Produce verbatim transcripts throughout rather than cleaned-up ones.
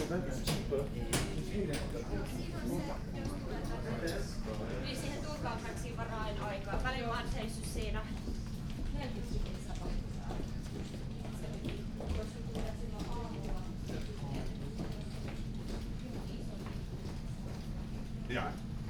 Niin siihen tulkaukseen varaa en aikaa. Välillä mä oon seissyt siinä. Ja.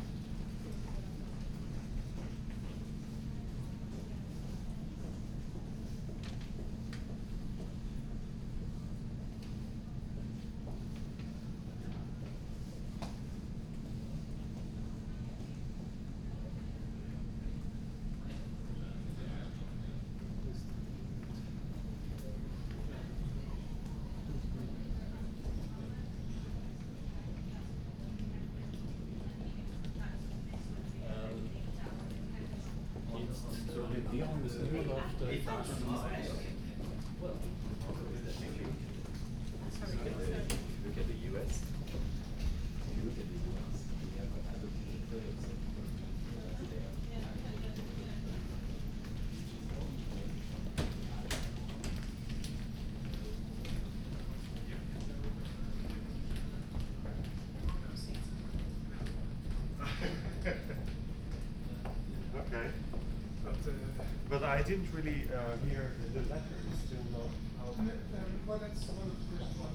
Okay. But, uh, But I didn't really uh, hear the letter. Still not how. um, well, that's one of the first one.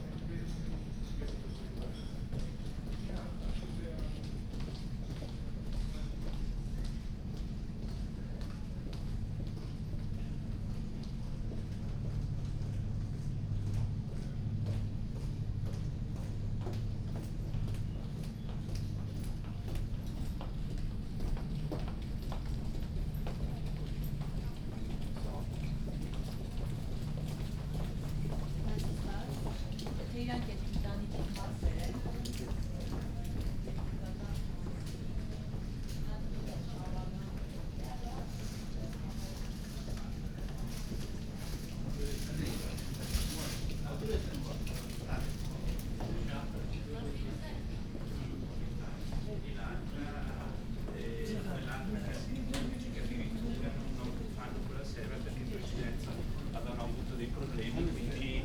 Yeah, actually, um, avevano avuto dei problemi, quindi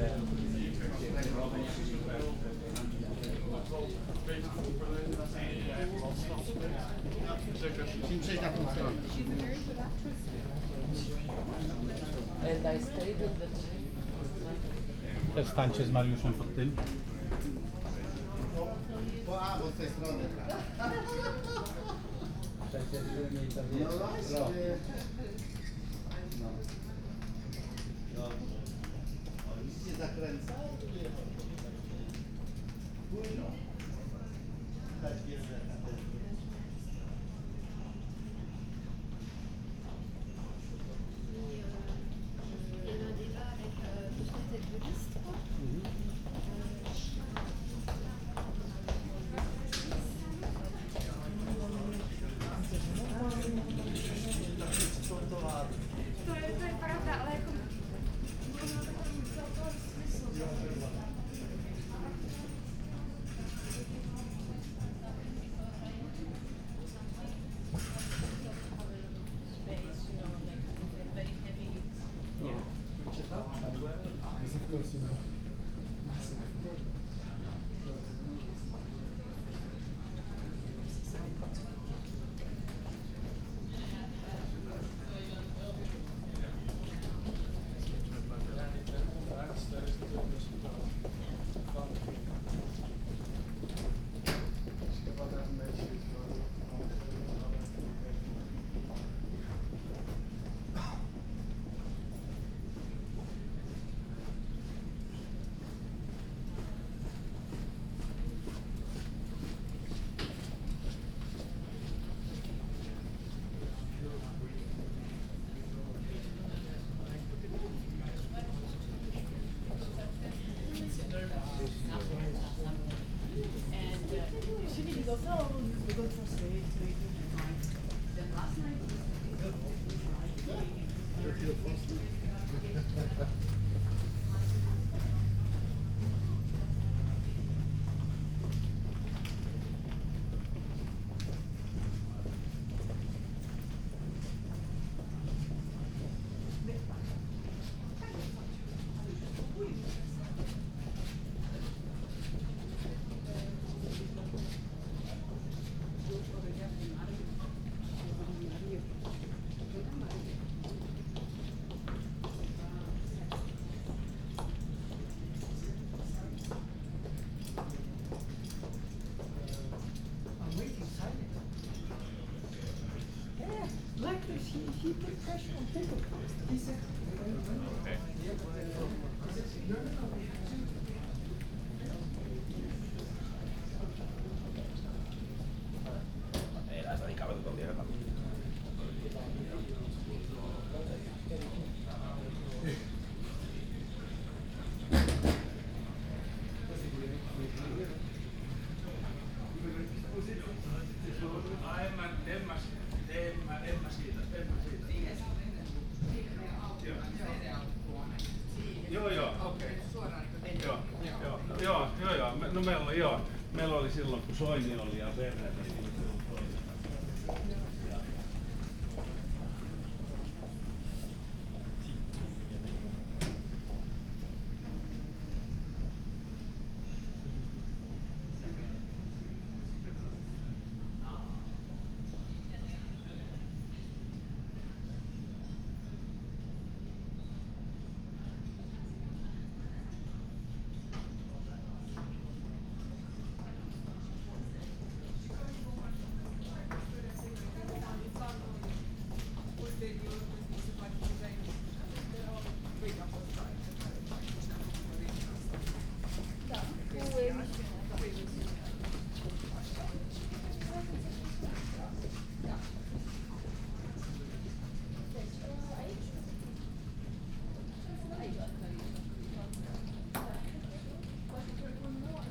And I stayed in the Przestańcie z Mariuszem pod tym. Po A, bo z tej strony. Przecież mniej to No właśnie. No. No. O, nic nie zakręca. Płyną. Tak jest. Il y a un débat avec euh, d'autres têtes de liste. To je, to je pravda, ale jako ono to tam za to smysl. he, he put pressure on people. He said, Okay. Era esa dedicaba todo el día a En mä, en mä, en mä, en mä siitä, en mä siitä. Joo, joo. Okei. Joo, joo, joo, joo, joo. Me- No meillä oli, joo. Meillä oli silloin, kun Soini oli ja Verne. Niin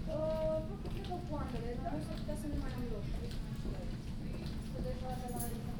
Tässä on maailman loppu.